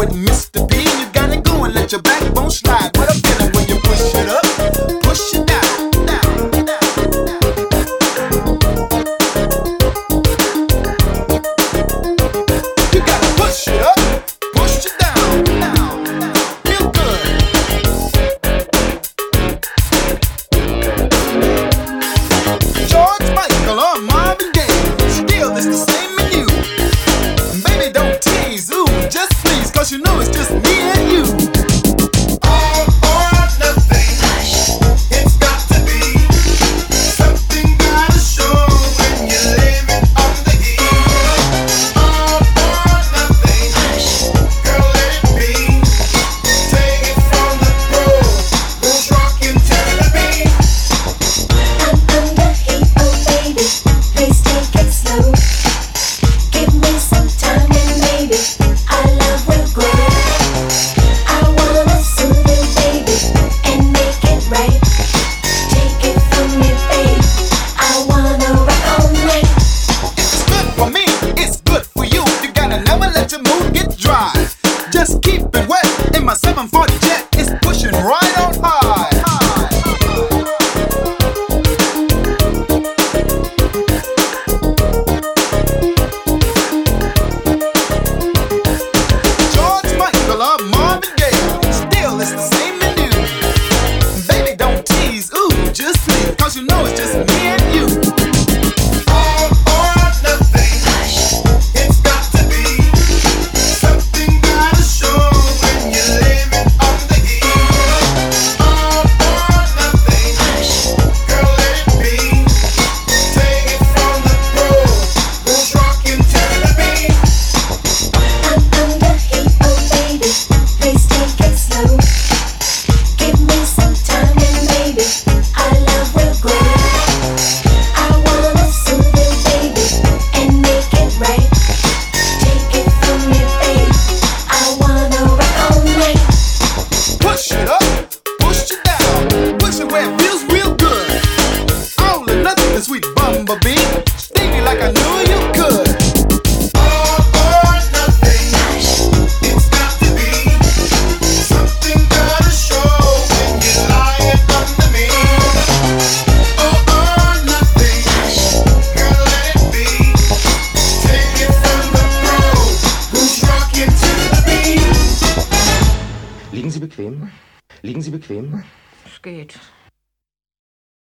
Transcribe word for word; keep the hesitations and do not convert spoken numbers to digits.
with Mister B. You got it going, let your backbone slide. What a feeling when you push it up, push it down, down, down, down. You gotta push it up, push it down, down, down. Feel good. George Michael or Marvin Gaye, still it's the same in you. And baby, don't tease, ooh, just please, cause you know it's just me and you. All or nothing, it's got to be. Something gotta show when you live it on the heat. All or nothing, girl, let it be. Take it from the pro, who's rocking to the beat. I'm under heat, oh baby, please take it slow. Give me some time and maybe our love will grow. I wanna soothe you, baby, and make it right. Take it from me, babe, I wanna rock all night. It's good for me, it's good for you. You gotta never let your mood get dry. Just keep it wet in my seven forty jet. It's pushing right on high. George Michael or Marvin Gaye, still it's the same in you. Baby, don't tease, ooh, just please, cause you know it's just me and you. All or nothing, it's got to be. Something gotta show when you live it on the heat. All or nothing, girl, let it be. Take it from the pro, who's rocking to the beat. I'm under heat, oh baby, please take it slow. Give me some time and maybe our love will grow. I wanna soothe you, baby, and make it right. Take it from me, babe, I wanna rock all night. Push it up, push it down, push it where it feels real good. All or nothing, the sweet bumblebee, sting me like I knew you could. All or nothing, it's got to be. Something gotta show when you're lying under me. All or nothing, girl, let it be. Take it from the pro, who's rocking to the beat. Liegen Sie bequem? Liegen Sie bequem? Es geht.